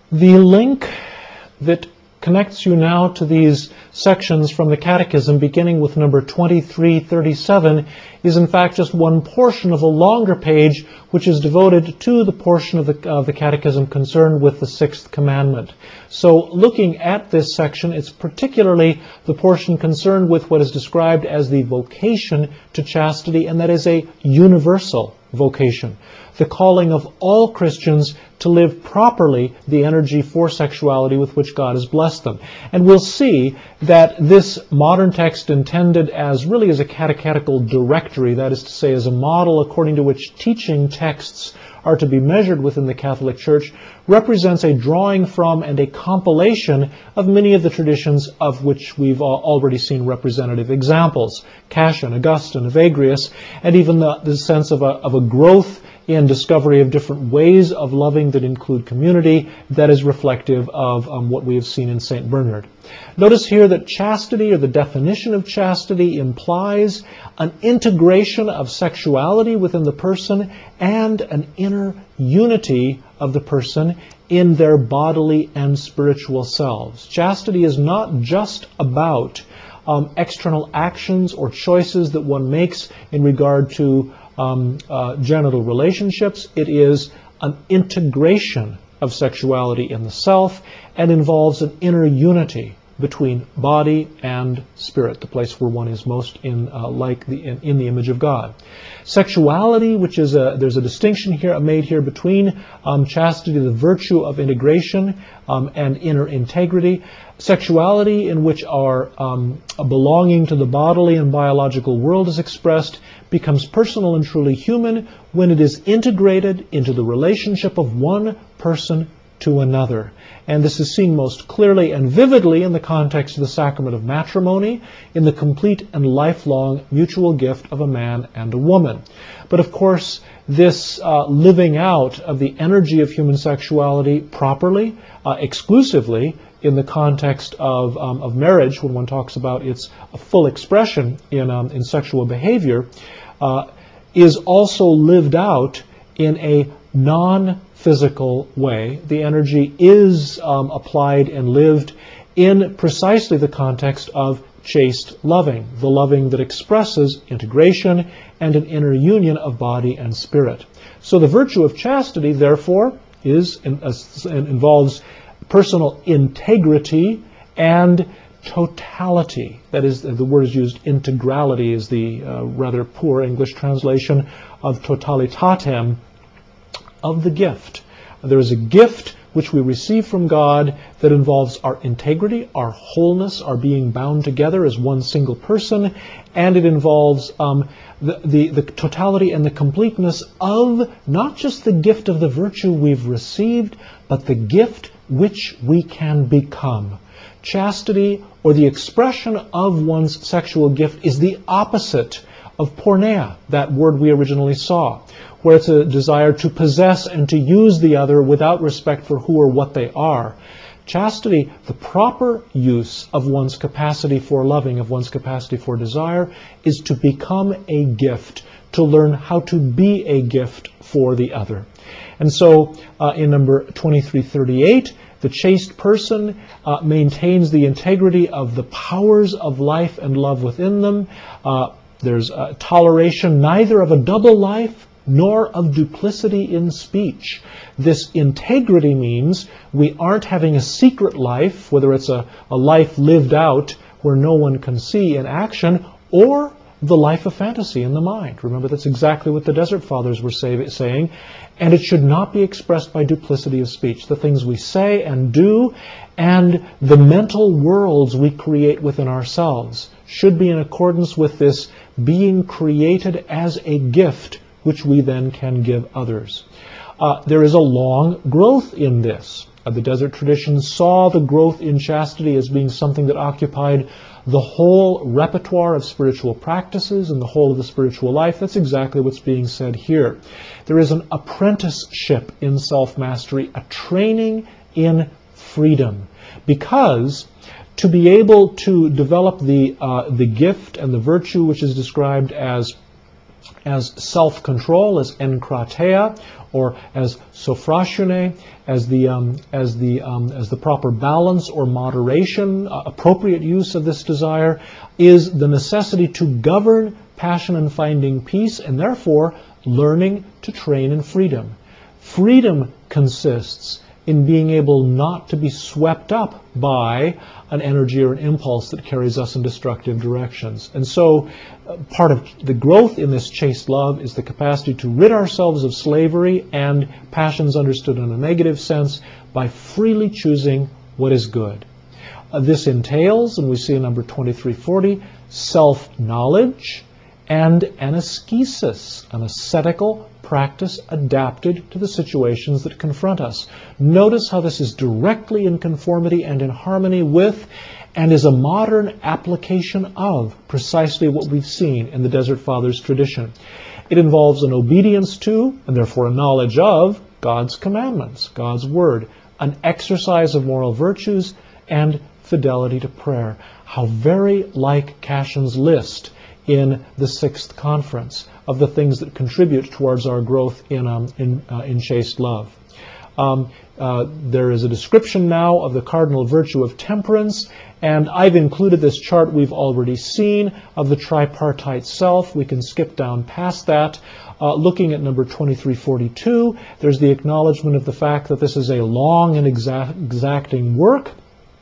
The link that connects you now to these sections from the Catechism, beginning with number 2337, is in fact just one portion of a longer page which is devoted to the portion of the Catechism concerned with the Sixth Commandment. So looking at this section, it's particularly the portion concerned with what is described as the vocation to chastity, and that is a universal vocation, the calling of all Christians to live properly the energy for sexuality with which God has blessed them. And we'll see that this modern text, intended as really as a catechetical directory, that is to say as a model according to which teaching texts are to be measured within the Catholic Church, represents a drawing from and a compilation of many of the traditions of which we've already seen representative examples: Cassian, Augustine, Evagrius, and even the sense of a growth in discovery of different ways of loving that include community that is reflective of what we have seen in St. Bernard. Notice here that chastity, or the definition of chastity, implies an integration of sexuality within the person and an inner unity of the person in their bodily and spiritual selves. Chastity is not just about external actions or choices that one makes in regard to genital relationships. It is an integration of sexuality in the self and involves an inner unity between body and spirit, the place where one is most in the image of God. Sexuality, which is there's a distinction here made here between chastity, the virtue of integration, and inner integrity. Sexuality in which our belonging to the bodily and biological world is expressed becomes personal and truly human when it is integrated into the relationship of one person to another. And this is seen most clearly and vividly in the context of the sacrament of matrimony, in the complete and lifelong mutual gift of a man and a woman. But of course, this living out of the energy of human sexuality properly, exclusively, in the context of marriage, when one talks about its full expression in sexual behavior, is also lived out in a non-physical way. The energy is applied and lived in precisely the context of chaste loving, the loving that expresses integration and an inner union of body and spirit. So the virtue of chastity, therefore, involves personal integrity and totality. That is, the word is used, integrality is the rather poor English translation of totalitatem, of the gift. There is a gift which we receive from God that involves our integrity, our wholeness, our being bound together as one single person, and it involves the totality and the completeness of not just the gift of the virtue we've received, but the gift which we can become. Chastity, or the expression of one's sexual gift, is the opposite of porneia, that word we originally saw, where it's a desire to possess and to use the other without respect for who or what they are. Chastity, the proper use of one's capacity for loving, of one's capacity for desire, is to become a gift, to learn how to be a gift for the other. And so in number 2338, the chaste person maintains the integrity of the powers of life and love within them. There's toleration neither of a double life nor of duplicity in speech. This integrity means we aren't having a secret life, whether it's a life lived out where no one can see in action, or the life of fantasy in the mind. Remember, that's exactly what the Desert Fathers were saying. And it should not be expressed by duplicity of speech. The things we say and do and the mental worlds we create within ourselves should be in accordance with this being created as a gift which we then can give others. There is a long growth in this. The Desert tradition saw the growth in chastity as being something that occupied the whole repertoire of spiritual practices and the whole of the spiritual life. That's exactly what's being said here. There is an apprenticeship in self-mastery, a training in freedom, because to be able to develop the gift and the virtue which is described as as self-control, as enkrateia, or as sophrosune, as the proper balance or moderation, appropriate use of this desire, is the necessity to govern passion and finding peace, and therefore learning to train in freedom. Freedom consists in being able not to be swept up by an energy or an impulse that carries us in destructive directions. And so part of the growth in this chaste love is the capacity to rid ourselves of slavery and passions understood in a negative sense by freely choosing what is good. This entails, and we see in number 2340, self-knowledge and an ascesis, an ascetical practice adapted to the situations that confront us. Notice how this is directly in conformity and in harmony with, and is a modern application of, precisely what we've seen in the Desert Fathers tradition. It involves an obedience to, and therefore a knowledge of, God's commandments, God's word, an exercise of moral virtues, and fidelity to prayer. How very like Cashin's list in the Sixth Conference of the things that contribute towards our growth in chaste love. There is a description now of the cardinal virtue of temperance, and I've included this chart we've already seen of the tripartite self. We can skip down past that. Looking at number 2342, there's the acknowledgement of the fact that this is a long and exacting work,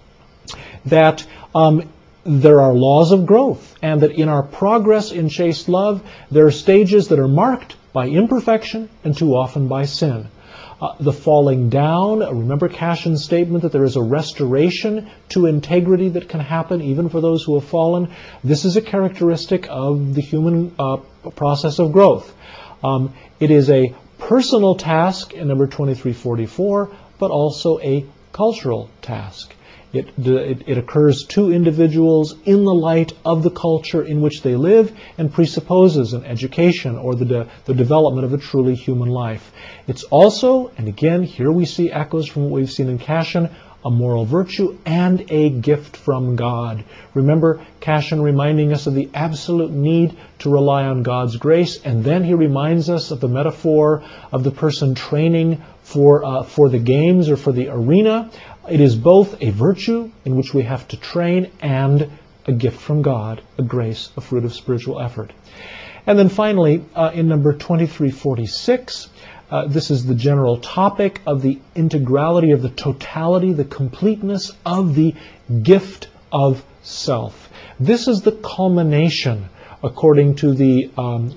that there are laws of growth, and that in our progress in chaste love, there are stages that are marked by imperfection and too often by sin. The falling down, remember Cashin's statement that there is a restoration to integrity that can happen even for those who have fallen. This is a characteristic of the human process of growth. It is a personal task in number 2344, but also a cultural task. It occurs to individuals in the light of the culture in which they live and presupposes an education or the development of a truly human life. It's also, and again, here we see echoes from what we've seen in Cashin, a moral virtue and a gift from God. Remember Cashin reminding us of the absolute need to rely on God's grace, and then he reminds us of the metaphor of the person training for the games or for the arena. It is both a virtue in which we have to train and a gift from God, a grace, a fruit of spiritual effort. And then finally, in number 2346, this is the general topic of the integrality of the totality, the completeness of the gift of self. This is the culmination, according to the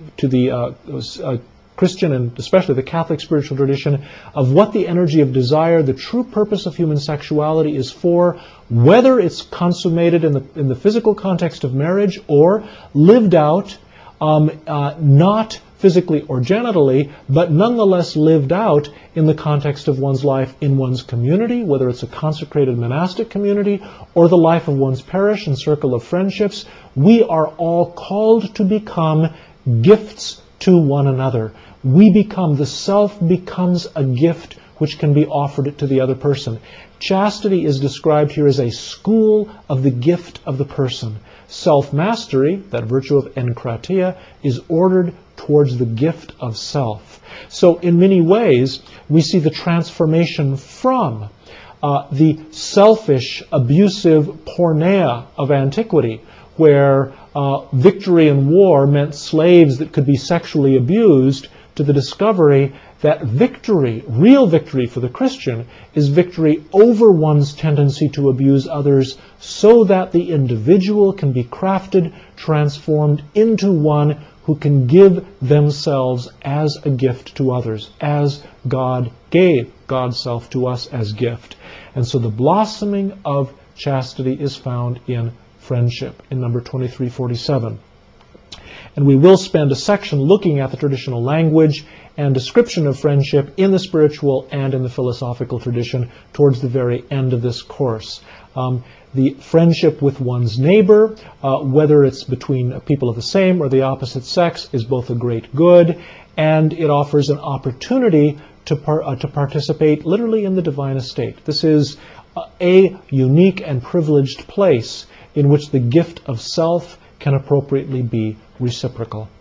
Christian and especially the Catholic spiritual tradition, of what the energy of desire, the true purpose of human sexuality is for, whether it's consummated in the physical context of marriage or lived out, not physically or genitally, but nonetheless lived out in the context of one's life in one's community, whether it's a consecrated monastic community or the life of one's parish and circle of friendships. We are all called to become gifts to one another. The self becomes a gift which can be offered to the other person. Chastity is described here as a school of the gift of the person. Self-mastery, that virtue of enkrateia, is ordered towards the gift of self. So in many ways, we see the transformation from the selfish, abusive porneia of antiquity, where victory in war meant slaves that could be sexually abused, to the discovery that victory, real victory for the Christian, is victory over one's tendency to abuse others, so that the individual can be crafted, transformed into one who can give themselves as a gift to others, as God gave God's self to us as gift. And so the blossoming of chastity is found in friendship, in number 2347. And we will spend a section looking at the traditional language and description of friendship in the spiritual and in the philosophical tradition towards the very end of this course. The friendship with one's neighbor, whether it's between people of the same or the opposite sex, is both a great good, and it offers an opportunity to participate literally in the divine estate. This is a unique and privileged place in which the gift of self can appropriately be reciprocal.